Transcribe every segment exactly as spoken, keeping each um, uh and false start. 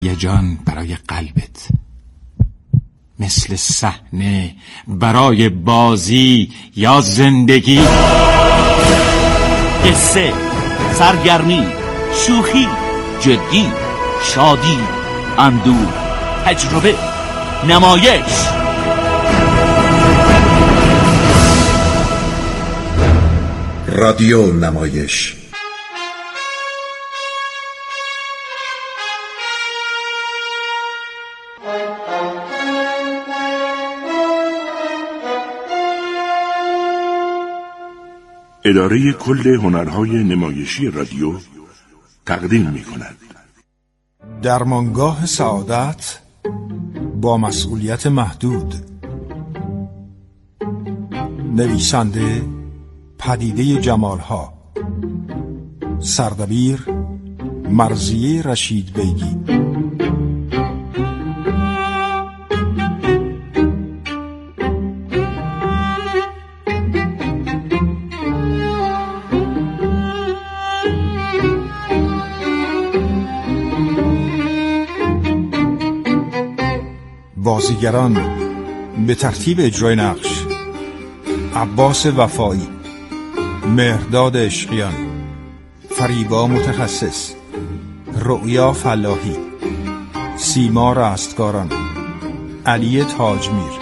یه جان برای قلبت، مثل صحنه برای بازی یا زندگی. قصه، سرگرمی، شوخی، جدی، شادی، اندوه، تجربه، نمایش. رادیو نمایش. اداره کل هنرهای نمایشی رادیو تقدیم می کند درمانگاه سعادت با مسئولیت محدود. نویسنده پدیده جمالها، سردبیر مرضیه رشید بیگی. بازیگران به ترتیب اجرای نقش: عباس وفایی، مهرداد عشقیان، فریبا متخصص، رؤیا فلاحی، سیما رستگاران، علی تاجمیر.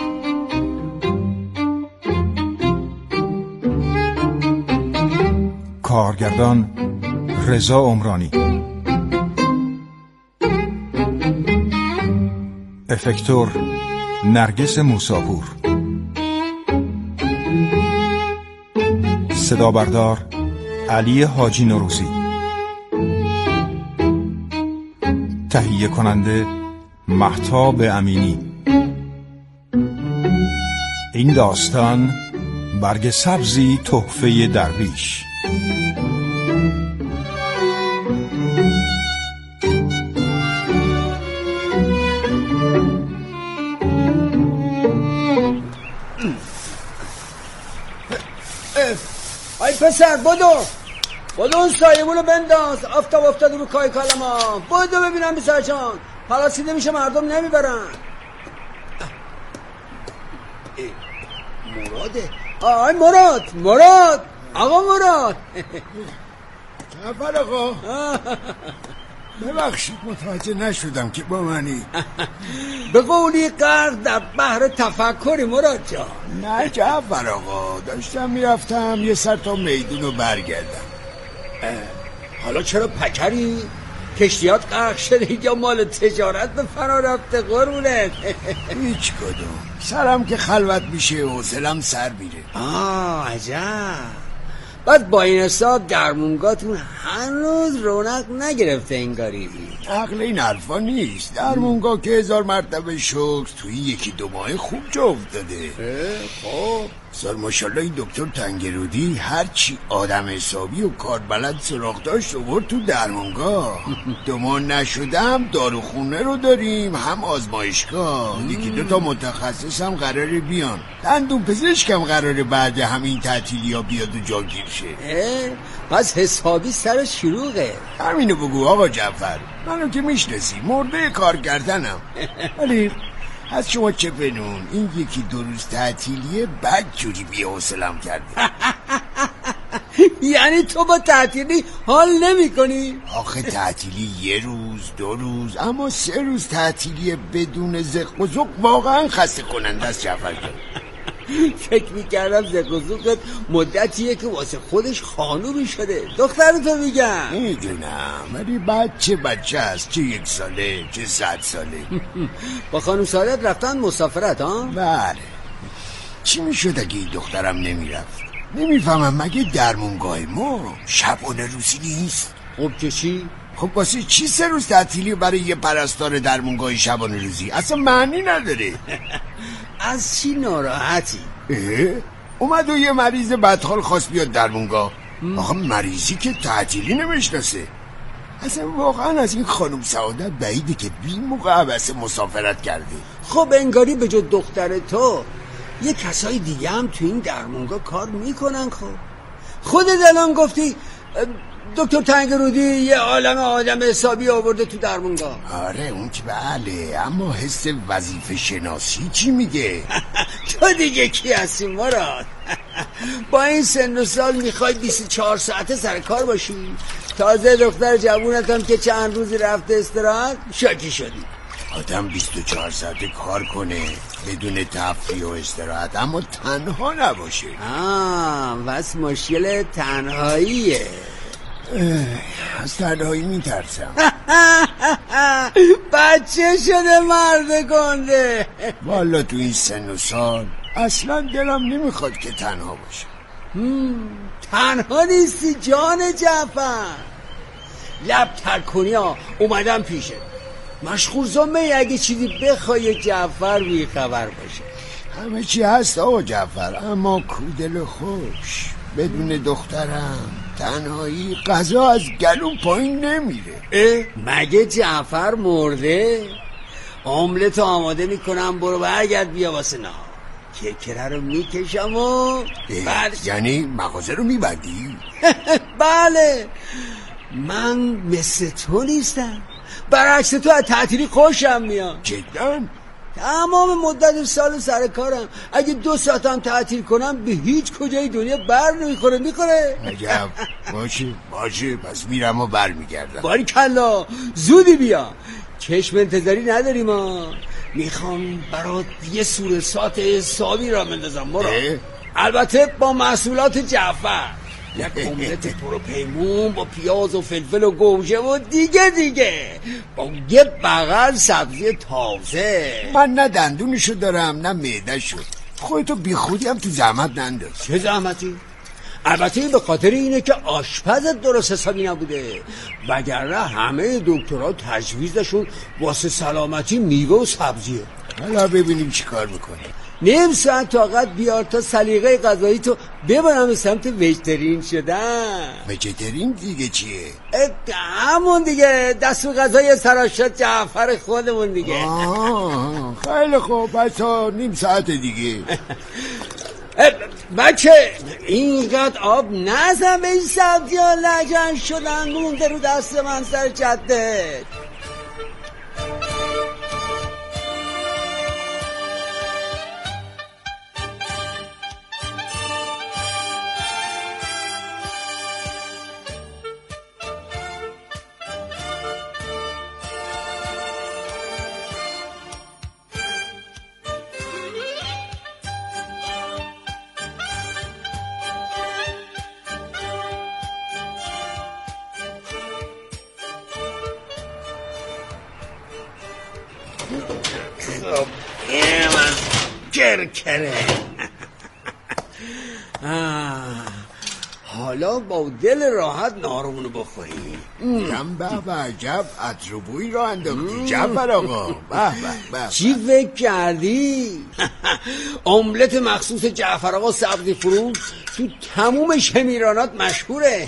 کارگردان رضا عمرانی. افکتور نرگس موساپور. صدا بردار علی حاجی نوروزی. تهیه کننده مهتاب امینی. این داستان برگ سبزی تحفه درویش. ای پسر بدو بدو اون سایمونو بنداز، آفتاب افتاده رو کای کلما. بدو ببینم پسر جان، پلاسیده میشه مردم نمیبرن. مراده آی مراد مراد آقا مراد. جعفر آقا ببخشید متوجه نشدم که با منی. به قولی غرق در بحر تفکری مراد جان. نه جعفر آقا، داشتم میرفتم یه سر تا میدون رو برگردم. حالا چرا پکری؟ کشتیات غرق شده یا مال تجارت به فرا رفته قربونت؟ هیچ کدوم. سرم که خلوت میشه حوصله‌ام سر میره. آه عجب. بعد با این حساب درمونگاتون هنوز رونق نگرفته انگاری. عقل این حرفا نیست. درمونگاه که هزار مرتبه شکر توی یکی دو ماه خوب جا افتاده. خب سال ماشالله این دکتر تنگرودی هرچی آدم حسابی و کار بلد سراغ داشت آورد تو درمونگاه. دو ماه نشدم داروخونه رو داریم، هم آزمایشگاه. یکی دو تا متخصص هم قراره بیان. دندون پزشک هم قراره بعد همین تعطیلی ها بیاد و جاگیر شه. پس حسابی سر شلوغه. همینو بگو آقا جعفر، منو که میشناسی مرده کار کردنم. ولی از شما چه بنون این یکی دو روز تعطیلیه بد جوری بی حوصله‌ام کرده. یعنی تو با تعطیلی حال نمی کنی؟ آخه تعطیلی یه روز دو روز، اما سه روز تعطیلی بدون زق و زق واقعا خسته کننده است جعفر جان. فکر میکردم زق و زقت مدتیه که واسه خودش خانومی شده. دخترتو میگم. میدونم ولی بچه بچه است، چه یک ساله چه صد ساله. با خانم سعادت رفتن مسافرت ها؟ بله. چی میشد اگه این دخترم نمیرفت؟ نمیفهمم مگه درمونگاه ما شبانه روزی نیست؟ خب که چی؟ خب واسه چی سه روز تعطیلی برای یه پرستار درمونگاه شبانه روزی؟ اصلا معنی نداره. از چی ناراحتی؟ اومد و یه مریض بدحال خواست بیاد درمونگاه. آخه مریضی که تعطیلی نمیشناسه. اصلا واقعا از این خانم سعادت بعیده که بی موقع عبث مسافرت کرده. خب انگاری به جز دختر تو یه کسای دیگه هم تو این درمونگاه کار میکنن. خب خودت الان گفتی دکتر تنگرودی یه عالم آدم حسابی آورده تو درمونگاه. آره اون که بله، اما حس وظیفه شناسی چی میگه؟ تو دیگه کی هستی مراد؟ با این سن و سال میخوای بیست و چهار ساعته سر کار باشی؟ تازه دختر جوونتم که چند روزی رفته استراحت شاکی شدی. آدم بیست و چهار ساعته کار کنه بدون تفریح و استراحت، اما تنها نباشه. آه بس مشکل تنهاییه. از تنهایی میترسم. بچه شده مرد گنده. والا تو این سن و سال اصلا دلم نمیخواد که تنها باشه. تنها نیستی جان جعفر. لب تر کنی ها، اومدم پیشه. مشغول زمه اگه چیزی بخوای جعفر بی خبر باشه. همه چی هست آقا جعفر، اما کودل خوش بدون دخترم تنهایی غذا از گلوم پایین نمیره. اه مگه جعفر مرده؟ املت آماده میکنم، برو برگرد بیا واسه نهار. کرکره رو میکشم و بعد یعنی مغازه رو میبندی؟ بله من مثل تو نیستم، برعکس تو از تعطیلی خوشم میاد. جدا؟ تمام مدت سال سر کارم، اگه دو ساعتم تعطیل کنم به هیچ کجای دنیا بر نمیخوره. میخوره؟ عجب. باشه باشه پس میرم و بر میگردم. باری کلا زودی بیا، چشم انتظاری نداریم ما. میخوام برات یه سور سات حسابی را بندازم مرا، البته با محصولات جعفر. یک املت پرو پیمون با پیاز و فلفل و گوجه و دیگه دیگه با یه بغل سبزی تازه. من نه دندونشو دارم نه معده‌شو. خودتو بی خودی هم تو زحمت ننداز. چه زحمتی؟ البته به خاطر اینه که آشپزت درست حسابی نبوده، وگرنه همه دکترها تجویزشون واسه سلامتی میوه و سبزیه. حالا ببینیم چی کار میکنه. نیم ساعت طاقت بیار تا سلیقه غذایی تو ببرم به سمت ویجترین شدن. ویجترین دیگه چیه؟ همون دیگه دستور غذای سراشت جعفر خودمون دیگه. آه خیلی خوب، پس تا نیم ساعت دیگه. بچه اینقدر آب نزن به این سبزی ها، لجن شدن مونده رو دست من سر جده. خب این من کرکره. حالا با دل راحت نهارمونو بخوریم. کم به به عجب عطربویی را انداختی جعفر آقا. به به به. چی فکر کردی؟ املت مخصوص جعفر آقا سبزی فروش تو تموم شمیرانات مشهوره.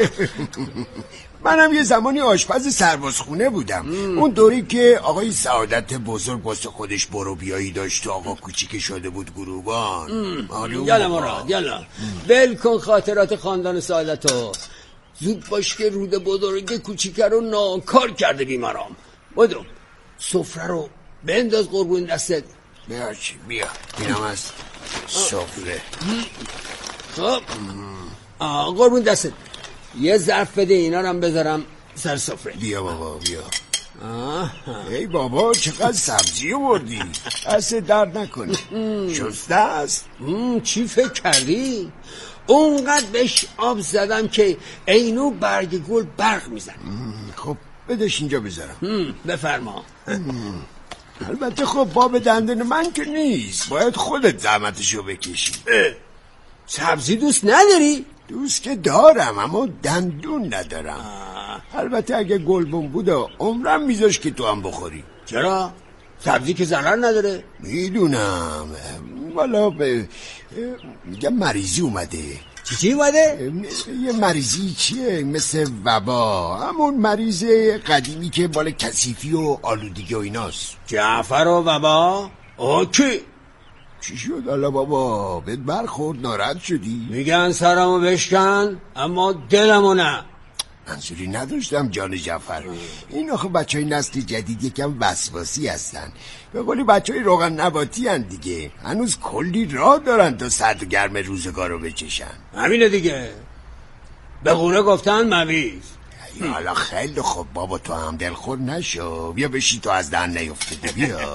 منم یه زمانی آشپز سربازخونه بودم. ام. اون دوری که آقای سعادت بزرگ واسه خودش برو بیایی داشت و آقا کوچیک شده بود گروبان. یالا مراد یالا ول کن خاطرات خاندان سعادتو. زود باش که روده بزرگ کوچیکه رو ناکار کرده بیمارام. بدو سفره رو بنداز قربون دستت. بیا چی بیا اینم از سفره. خب آه قربون دستت. یه ظرف بده اینا رو هم بذارم سر سفره. بیا بابا بیا. ای بابا چقدر سبزی آوردی، دست درد نکنه. شسته است. چی فکر کردی؟ اونقدر بهش آب زدم که اینو برگ گل برق میزن. خب بدش اینجا بذارم. بفرما. البته خب باب دندون من که نیست، باید خودت زحمتشو بکشی. سبزی دوست نداری؟ دوست که دارم اما دندون ندارم. آه. البته اگه گلبون بود عمرم میذاش که تو هم بخوری. چرا؟ سبزی که ضرر نداره. میدونم والا به یه مریضی اومده. چی چی اومده؟ یه مریضی چیه مثل وبا، همون مریض قدیمی که مال کثیفی و آلودگی و ایناست. جعفر و وبا؟ اوکی. چی شد حالا بابا؟ بهت برخورد ناراحت شدی؟ میگن سرمو بشکن اما دلمو نه. منظوری نداشتم جان جعفر. این آخه بچه های نسل جدید یکم وسواسی هستن، به قولی بچه های روغن نباتی هن دیگه. هنوز کلی راه دارن تا سرد و گرم روزگار رو بچشن. همینه دیگه، به قوله گفتن مویز. حالا خیلی خوب بابا، تو هم دلخور نشو، بیا بشی تو از دهن نیفتده. بیا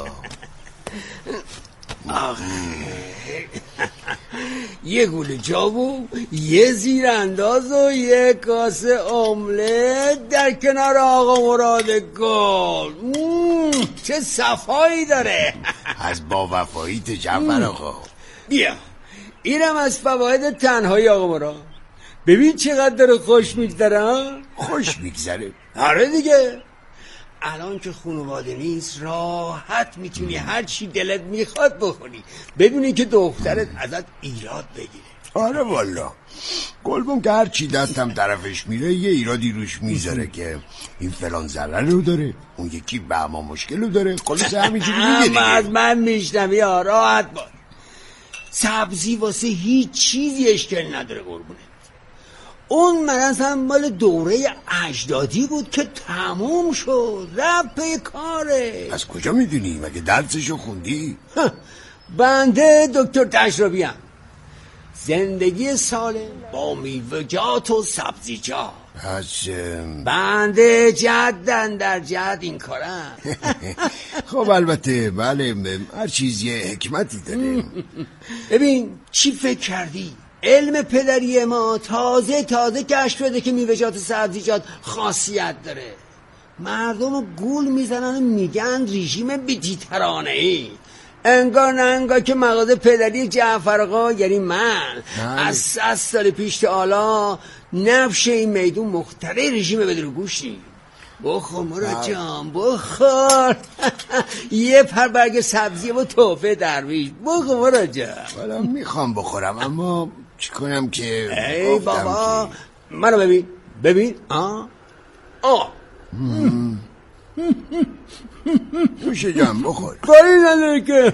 یه گوله جابو، یه زیر انداز و یه کاسه املت در کنار آقا مراد گل. چه صفایی داره. از با وفاییت جعفر آقا. بیا اینم از فواید تنهایی آقا مراد. ببین چقدر داره خوش میگذره. خوش میگذره؟ آره دیگه، الان که خانواده نیست راحت میتونی هر چی دلت میخواد بخونی بدونی که دخترت ازت ایراد بگیره. آره والا، گلبون که هر چی دستم طرفش میره یه ایرادی روش میذاره که این فلان ضرر رو داره، اون یکی به اما مشکل رو داره. خلاص همینجوری میگه دیگه. از من میشنوی، راحت باش. سبزی واسه هیچ چیزی اشکال نداره قربونه. اون مثلا مال دوره اجدادی بود که تموم شد، رفت پی کاره. از کجا میدونی؟ مگه درسشو خوندی؟ بنده دکتر تشرابی ام. زندگی سالم با میوه‌جات و سبزیجات. پس بنده جدن در جد این کارم. خب البته بله، هر چیز یه حکمتی داره. ببین چی فکر کردی؟ علم پدری ما تازه تازه کشف شده که میوه‌جات و سبزیجات خاصیت داره. مردم رو گول میزنن و میگن رژیم بی‌ترانه‌ای. انگار نه انگار که مغازه پدری جعفر آقا یعنی من از صد سال پیش تا حالا نفش این میدون مختره رژیم بدون گوشتی. بخور مراد جان بخور. یه پر برگ سبزی و توفه درویش. بخور مراد جان. والا میخوام بخورم اما چی کنم که ای بابا که... منو ببین ببین آه آه نوشه جان بخور. کاری نداره که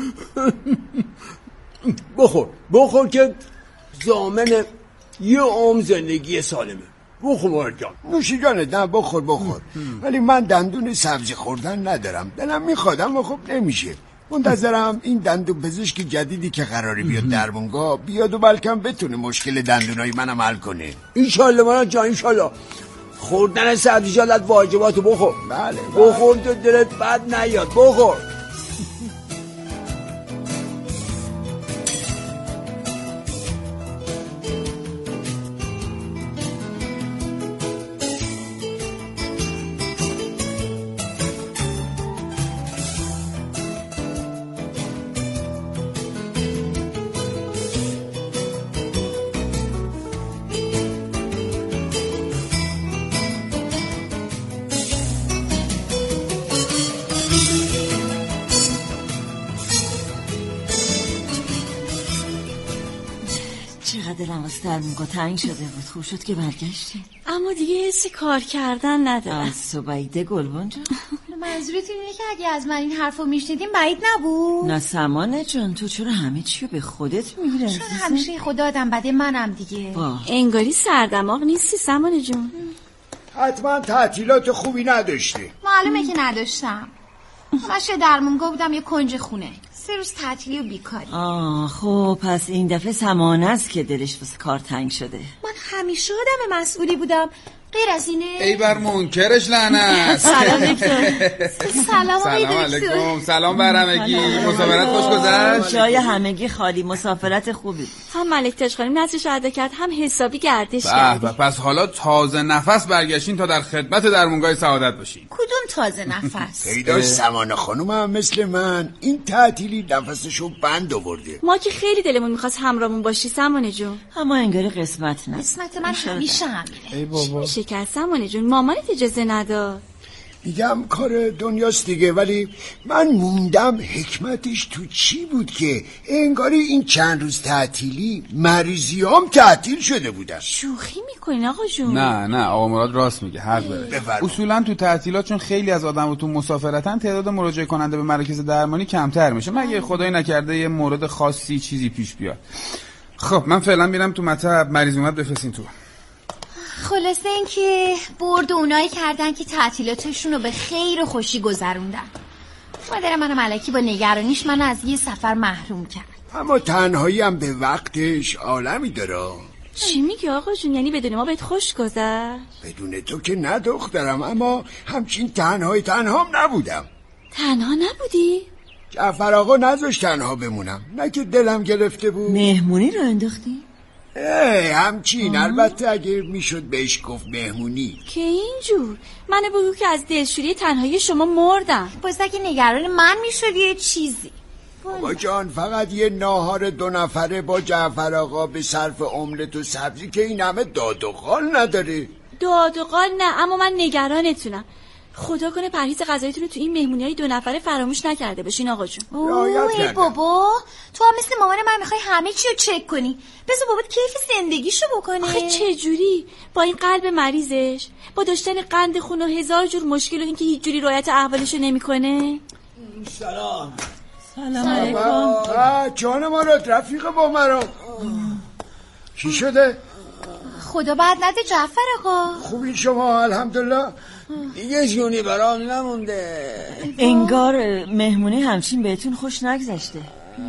بخور بخور که ضامن یه عمر زندگی سالمه. بخور مراد جان. نوشه جانت نه بخور بخور. ولی من دندون سبزی خوردن ندارم، دلم میخوادم و خب نمیشه. منتظرم این دندون پزشک جدیدی که قراره بیاد درمونگاه بیاد و بلکم بتونه مشکل دندونای منم حل کنه. انشالله مراد جان انشالله. خوردن سبزیجات از واجباتو بخور. بله بخور تو دلت بد نیاد. بخور. دلم واسه درمونگاه تنگ شده بود. خوب شد که برگشتی. اما دیگه حسی کار کردن ندارم. از سوبایده گلبان جان. منظورت اینه که اگه از من این حرفو میشنیدیم بعید نبود؟ نه سمانه جان، تو چرا همه چیو به خودت میگیری؟ چون همیشه خدا آدم بده منم دیگه. با. انگاری سردماغ نیستی سمانه جون. حتما تعطیلات خوبی نداشتی. معلومه که نداشتم. همش درمونگاه بودم یه کنج خونه، سه روز تعطیلی و بیکاری. آه خب پس این دفعه سمانه است که دلش واسه کار تنگ شده. من همیشه آدم مسئولی بودم، غیر از اینه. ای بر منکرش لعنت. سلام دکتر. سلام علیکم. سلام بر همگی. مسافرت خوش گذشت؟ جای همگی خالی، مسافرت خوبی. هم ملک تاج خانم نصرش ادا کرد، هم حسابی گردش کرد. پس حالا تازه نفس برگشتین تا در خدمت درمونگاه سعادت باشین. کدوم تازه نفس؟ پیداش سمانه خانم هم مثل من این تعطیلی نفسشو بند آورده. ما که خیلی دلمون میخواست همراهمون باشی سمانه جون، اما انگار قسمت نه. قسمت من همیشه همینه. ای بابا شکر سمانه جون، مامانت اجازه نداد. میگم کار دنیاست دیگه، ولی من موندم حکمتش تو چی بود که انگاری این چند روز تعطیلی مریضیام تعطیل شده بودن. شوخی میکنین آقا جون؟ نه نه آقا مراد راست میگه، حق داره. اصولا تو تعطیلات چون خیلی از آدم‌ها تو مسافرتن تعداد مراجعه کننده به مراکز درمانی کمتر میشه، مگه خدای نکرده یه مورد خاصی چیزی پیش بیاد. خب من فعلا میرم تو مطب، مریض اومد بفرستین تو. خلاصه این که برد اونایی کردن که تعطیلاتشون رو به خیر و خوشی گذروندن. مادر منم الکی با نگرانیش منو از یه سفر محروم کرد. اما تنهایی هم به وقتش عالمی داره. چی میگی آقا جون؟ یعنی بدون ما بهت خوش گذشت؟ بدون تو که نه دخترم، اما همچین تنهایی تنهام نبودم. تنها نبودی؟ جعفر آقا نذاشت تنها بمونم، نه که دلم گرفته بود. مهمونی رو انداختی؟ ای همچین آه. البته اگه میشد بهش گفت مهمونی. که اینجور منو بگو که از دلشوری تنهایی شما مردم. باز اگه نگران من میشد یه چیزی. بابا جان فقط یه ناهار دو نفره با جعفر آقا به صرف املت و سبزی که این همه داد و قال نداره. داد و قال نه، اما من نگرانتونم. خدا کنه پرهیز غذاییتون رو تو این مهمونی های دو نفره فراموش نکرده باشین آقا جون. اوه بابا تو هم مثل مامان من میخوای همه چی رو چک کنی. بذار بابات کیف زندگیشو بکنه. آخه چه جوری با این قلب مریضش، با داشتن قند خون و هزار جور مشکل و اینکه هیچ جوری رعایت احوالشو نمیکنه؟ سلام. سلام علیکم. جان ما را رفیق با مرا. چی شده؟ خدا بعد نده جعفر آقا. خوبی شما؟ الحمدلله. دیگه جونی برام نمونده. انگار مهمونی همچین بهتون خوش نگذشته.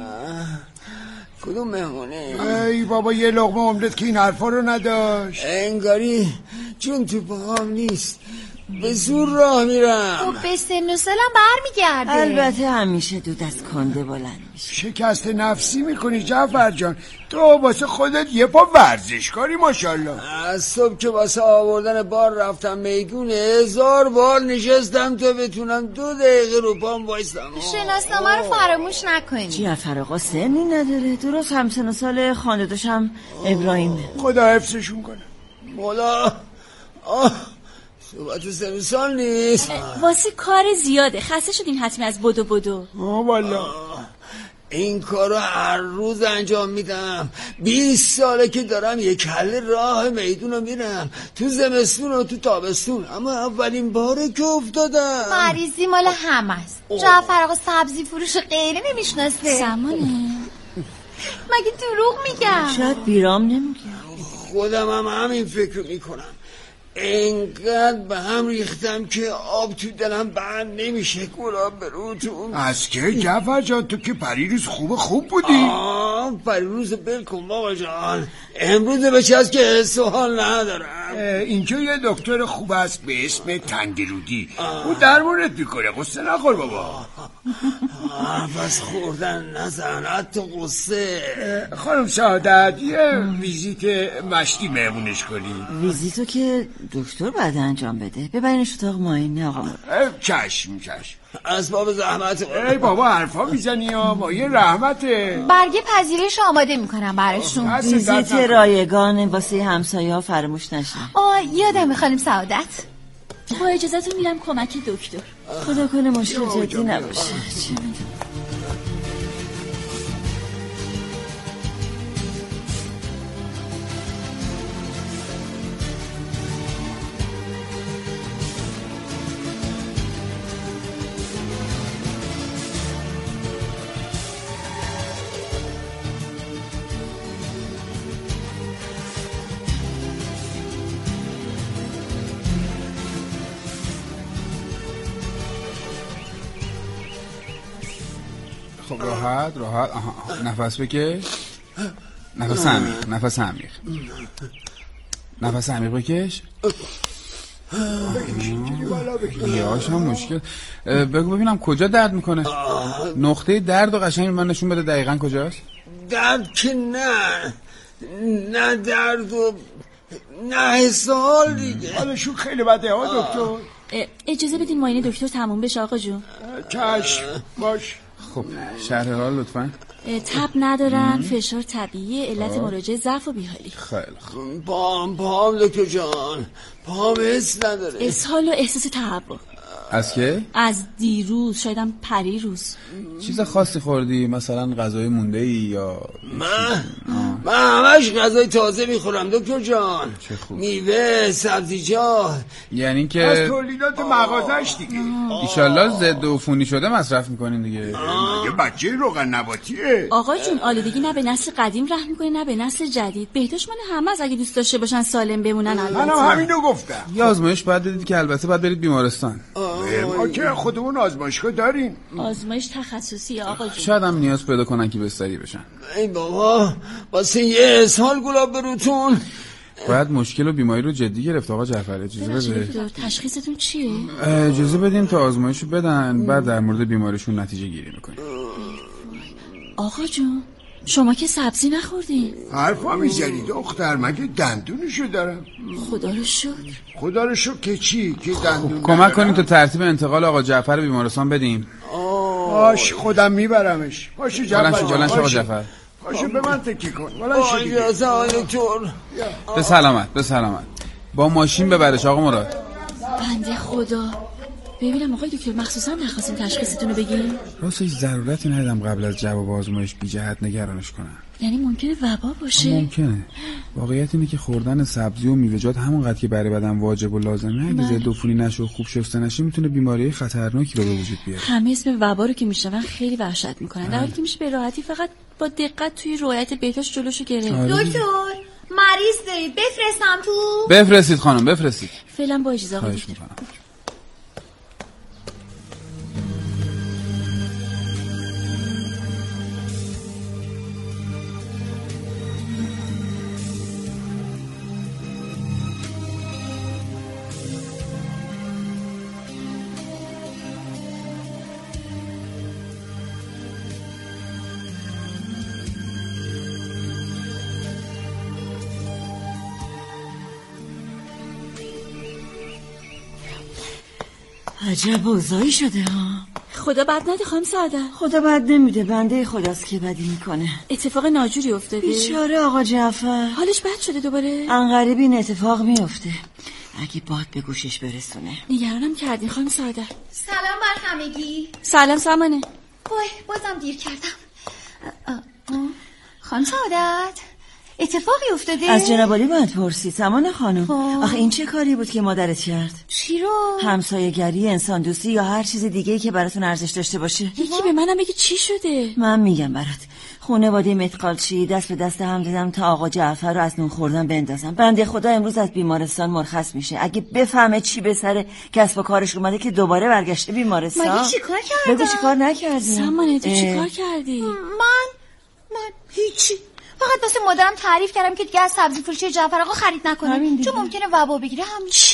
کدوم مهمونی؟ ای بابا یه لقمه املت که این حرفا رو نداشت. انگاری جون تو پاهم نیست، به زور راه میرم. خب به سن و سالم برمیگرده. البته همیشه دود از کنده بلند میشه. شکست نفسی میکنی جعفر جان. تو واسه خودت یه پا ورزشکاری ماشاءالله. از صبح که واسه آوردن بار رفتم میدون، هزار بار نشستم تا بتونم دو دقیقه رو پام وایستم. شناسنامه رو فراموش نکنی. جعفر آقا سنی نداره، درست همسن و سال خانداداشم ابراهیمه. خدا حفظشون کنه. خدا آه صحبت سن سال نیست. واسه کار زیاده، خسته شدیم حتمی از بدو بدو. آه والا این کارو هر روز انجام میدم. بیست ساله که دارم یک کله راه میدون رو میرم، تو زمستون و تو تابستون، اما اولین باره که افتادم. مریضی مال همه است. جعفر آقا سبزی فروش غیره نمیشناسه. سمانه مگه دروغ میگم؟ شاید بیرام نمیگه. خودم هم همین فکر میکنم. اینقدر به هم ریختم که آب تو دلم بند نمیشه. گلاب بروتون از که جعفر جان تو که پریروز خوب خوب بودی. آه پریروز بلکن بابا جان، امروز به چیز که حس و حال ندارم. اینجا یه دکتر خوب است به اسم تنگرودی، او درمونت میکنه. قصه نخور بابا. بس خوردن نزن، حتی قصه. خانم سعادت یه ویزیت مشتی مهمونش کنی. ویزیتو که دکتر بعد انجام بده، ببرینش اتاق معاینه آقا. چشم چشم. اسباب زحمت. ای بابا حرفا میزنی یا ما یه رحمته. برگه پذیرش آماده میکنم براشون. ویزیت رایگان واسه همسایه ها فراموش نشه. آه یادم خانم سعادت. با اجازهتون میرم کمک دکتر. خدا کنه مشکل جدی نباشه. چه میدونم. خب راحت راحت. آها. نفس بکش. نفس عمیق. نفس عمیق. نفس عمیق بکش. ریه‌هاش هم مشکل. بگو ببینم کجا درد میکنه. نقطه درد و قشنگ من نشون بده دقیقاً کجاست. درد که نه نه درد و نه حسال دیگه. حالشون خیلی بده ها دکتر. اجازه بدین معاینه دکتر تموم بشه آقا جون. چشم باش. خب شرح حال لطفاً. تب ندارن، فشار طبیعی، علت مراجعه ضعف و بیحالی. خیلی خوب. پام پام دکتر جان، پام حس نداره. اسهال و احساس تهوع. از که؟ از دیروز، شایدم پریروز. چیز خاصی خوردی؟ مثلا غذای مونده ای یا من من همش غذای تازه میخورم دکتر جان. چه خوب. میوه، سبزیجات. یعنی که از تولیدات مغازش دیگه. ایشالله ضد عفونی شده مصرف میکنین دیگه. یه بچه روغن نباتیه. آقا جون آلودگی نه به نسل قدیم رحم میکنه نه به نسل جدید. بهداشت من همه از اگه دوست داشته باشن سالم بمونن. منم همینو گفتم. یه آزمایش باید بدید که البته باید برید بیمارستان. ما که خودمون آزمایشگاه داریم. آزمایش تخصصی آقا جون. شاید هم نیاز پیدا کنن که بستری بشن. ای بابا واسه یه اسهال گلاب بروتون. باید مشکل و بیماری رو جدی گرفت آقا جعفر. اجازه بده. تشخیصتون چیه؟ اجازه بدین تا آزمایشو بدن بعد در مورد بیماریشون نتیجه گیری میکنیم. آقا جون شما که سبزی نخوردین. حرفا میزنی دختر، مگه دندونشو دارم؟ خدا رو شکر. خدا رو شکر که چی؟ که دندون کمک کنیم تا ترتیب انتقال آقا جعفر بیمارستان بدیم. باش خودم میبرمش. پاشو جعفر. بلند شو بلند شو آقا جعفر. پاشو به من تکی کن. بلند شو دیگه. به سلامت به سلامت. با ماشین ببرش آقا مراد. بنده خدا. ببینم آقای دکتر مخصوصا نخواستین تشخیصتون رو بگیم؟ راستش ضرورتی ندیدم قبل از جواب آزمایش بی جهت نگرانش کنم. یعنی ممکنه وبا باشه؟ ممکنه. واقعیت اینه که خوردن سبزی و میوه‌جات همونقدر که برای بدن واجب و لازمه اگه ضد عفونی نشه و خوب شسته نشه میتونه بیماری خطرناکی رو به وجود بیاره. همه اسم وبا رو که میشنون خیلی وحشت میکنن در حالی که میشه به راحتی فقط با دقت توی رعایت بهداشت جلوشو گرفت. دکتر مریض دارید بفرستم تو؟ بفرستید خانم بفرستید. فعلا با اجازه آقا. عجب اوضاعی شده ها. خدا بد نده خانم سعادت. خدا بد نمیده، بنده خداست که بدی میکنه. اتفاق ناجوری افتاده. بیچاره آقا جعفر. حالش بد شده دوباره؟ انقریب این اتفاق میفته. اگه باد به گوشش برسونه. نگرانم کردین خانم سعادت. سلام بر همگی. سلام سامانه. وای بازم دیر کردم. خانم سعادت اتفاقی افتاده؟ از جناب عالی باید پرسید سامان خانم. آخه این چه کاری بود که مادرت کرد؟ چی رو؟ همسایه‌گری، انسان دوستی یا هر چیز دیگه‌ای که براتون ارزش داشته باشه. یکی به منم بگی چی شده؟ من میگم برات. خانواده متقالچی دست به دست هم دادم تا آقا جعفر رو از نون خوردن بندازم. بنده خدا امروز از بیمارستان مرخص میشه. اگه بفهمه چی به سر کسب و کارش اومده که دوباره برگشته بیمارستان. مگه چیکار کردم؟ بگو چیکار نکردی؟ سامانه تو چیکار کردی؟ من من هیچی. فقط واسه مادرم تعریف کردم که دیگه از سبزی فروشی جعفر آقا خرید نکنه چون ممکنه وبا بگیره. همین. چی؟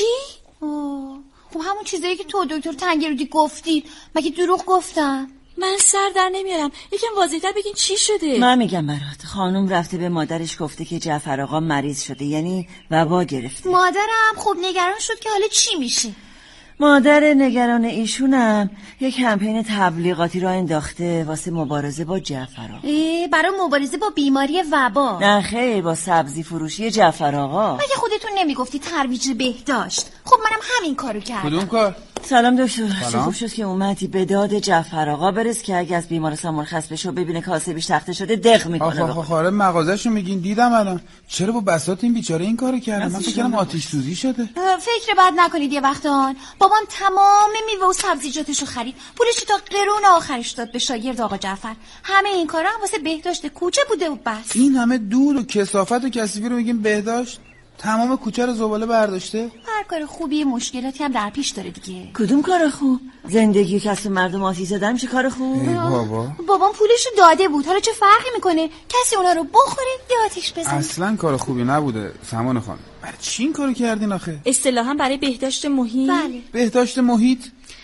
اوه. خب همون چیزایی که تو دکتر تنگرودی گفتی مگه دروغ گفتم؟ من سر در نمیارم. یکم واضح‌تر بگین چی شده؟ من میگم برات. خانم رفته به مادرش گفته که جعفر آقا مریض شده، یعنی وبا گرفته. مادرم خب نگران شد که حالا چی میشه. مادر نگران ایشونم یک کمپین تبلیغاتی را انداخته واسه مبارزه با جعفر آقا. برای مبارزه با بیماری وبا؟ نه خیر، با سبزی فروشی جعفر آقا. مگه خودتون نمیگفتی ترویج بهداشت؟ خب منم همین کارو کردم. کدوم کار؟ سلام دکتر. چه خوب شد که اومدی. به داد جعفر آقا برس که اگه از بیمارستان مرخص بشه و ببینه کاسبیش تخته شده دق میکنه. آخه خاله مغازه‌شو میگین دیدم الان. چرا با بساط این بیچاره این کارو کرده؟ من فکر کردم آتش سوزی شده. فکر بد نکنید یه وقتان. بابام تمام میوه و سبزیجاتشو خرید. پولش تا قرون آخرش داد به شاگرد آقا جعفر. همه این کارا هم واسه بهداشت کوچه بوده و بس. این همه دود و کثافت و کثیفی رو میگیم بهداشت؟ تمام کوچه رو زباله برداشته؟ هر کار خوبی مشکلاتی هم در پیش داره دیگه. کدوم کار خوب؟ زندگی کسب مردم آتیش زدن میشه کار خوب؟ ای بابا. بابام پولشو داده بود. حالا چه فرقی میکنه؟ کسی اونا رو بخوره یا آتیش بزنه؟ اصلا کار خوبی نبوده سامان خانم. برای چی این کارو کردین آخه؟ اصطلاحاً برای بهداشت محیط. بله. بهداشت محیط؟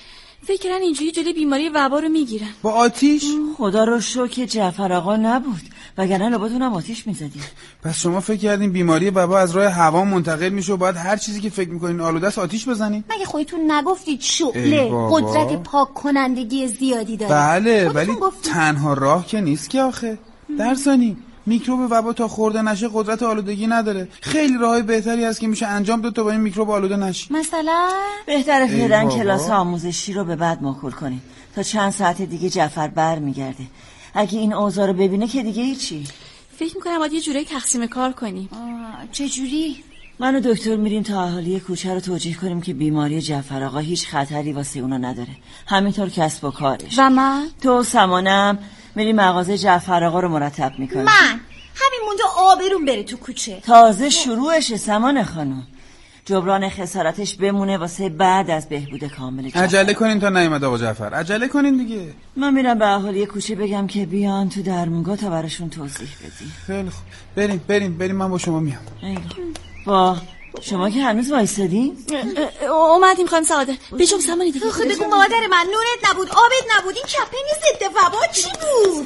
فکر کردن اینجوری جلوی بیماری وبا رو میگیرن. با آتیش؟ خدا رو شکر جعفر آقا نبود وگرنه لاباتون هم آتیش میزدیم. پس شما فکر کردین بیماری وبا از راه هوا منتقل میشه و باید هر چیزی که فکر میکنین آلوده است آتیش بزنین؟ مگه خودتون نگفتید شعله قدرت پاک کنندگی زیادی داره؟ بله ولی تنها راه که نیست که آخه. درسانی میکروب وبا تا خورده نشه قدرت آلودگی نداره. خیلی راههای بهتری هست که میشه انجام داد تا با این میکروب آلوده نشی. مثلا بهتره فعلا کلاس آموزشی رو به بعد موکول کنیم تا چند ساعت دیگه جعفر بر میگرده. اگه این اوضاع رو ببینه که دیگه هیچی. فکر میکنم باید یه جوری تقسیم کار کنیم. چه جوری؟ من و دکتر میریم تا اهالی کوچه رو توجیه کنیم که بیماری جعفر آقا هیچ خطری واسه اونا نداره، همینطور کسب و کارش. و من؟ تو و سمانم میریم مغازه جعفر آقا رو مرتب میکنیم. من همین مونده آبرون بره تو کوچه. تازه شروعشه سمان خانم، جبران خسارتش بمونه واسه بعد از بهبود کامل جعفر. عجله کنین تا نیومد آقا جعفر، عجله کنین دیگه. من میرم به اهالی کوچه بگم که بیان تو درمونگاه تا براشون توضیح بدی. خیلی خوب، بریم بریم بریم، من با شما میام. با شما که هنوز وایسادین؟ اومدیم خانم سعادت. بجم سمانی دیگه. خودگون مادر من، نونت نبود، آبت نبود، این کپین ضد وبا چی بود؟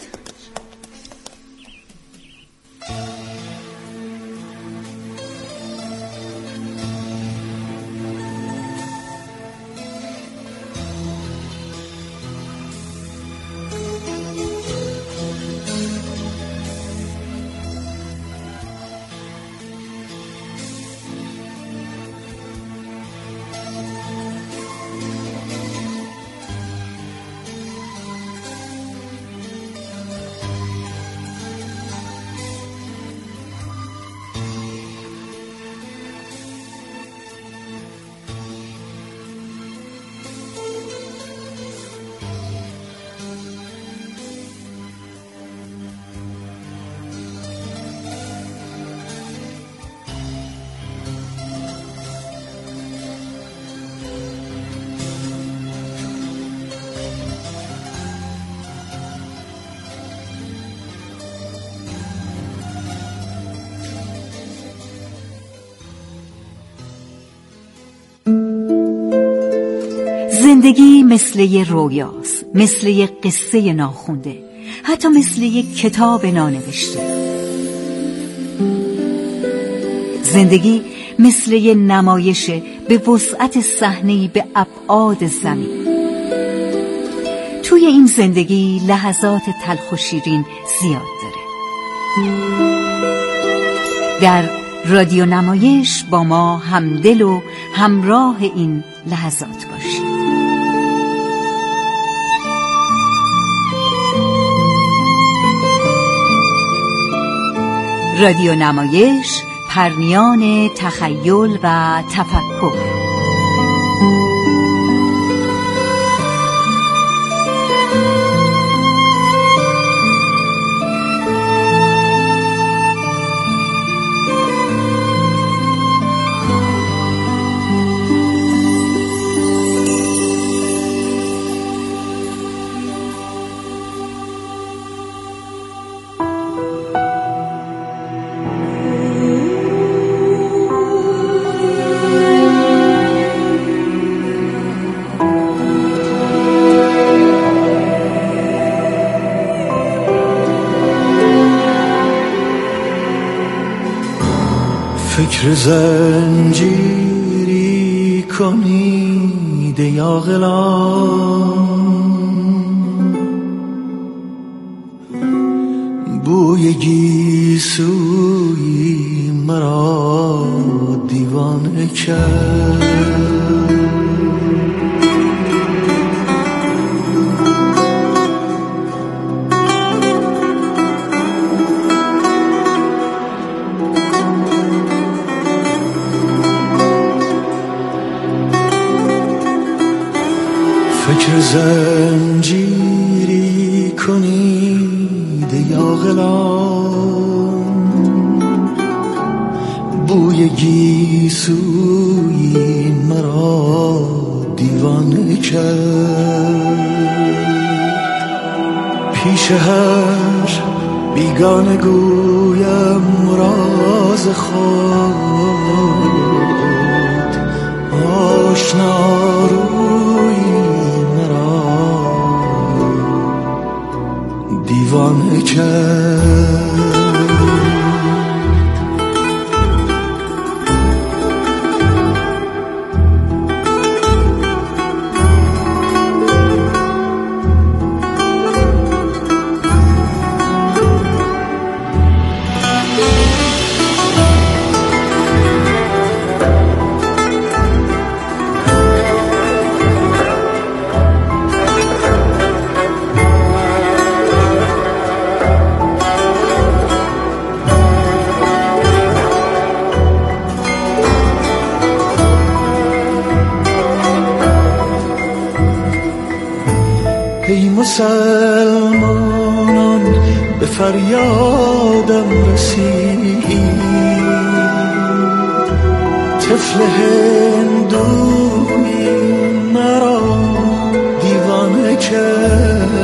زندگی مثل یه رویاست، مثل یه قصه ناخونده، حتی مثل یه کتاب نانوشته. زندگی مثل یه نمایشه به وسعت صحنه‌ای به ابعاد زمین. توی این زندگی لحظات تلخ و شیرین زیاد داره. در رادیو نمایش با ما همدل و همراه این لحظات باشید. رادیو نمایش، پرنیان تخیل و تفکر. فکر زنجیری کنید یا غلام، بوی گیسوی مرا دیوانه کرد. فکر زنجیری کنید یا غلام، بوی گیسوی مرا دیوانه کرد. پیش هر بیگانه گویم راز خود، آشنا روی دیوانه کرد. مسلمانان به فریادم رسید، طفل هندوی مرا دیوانه کرد.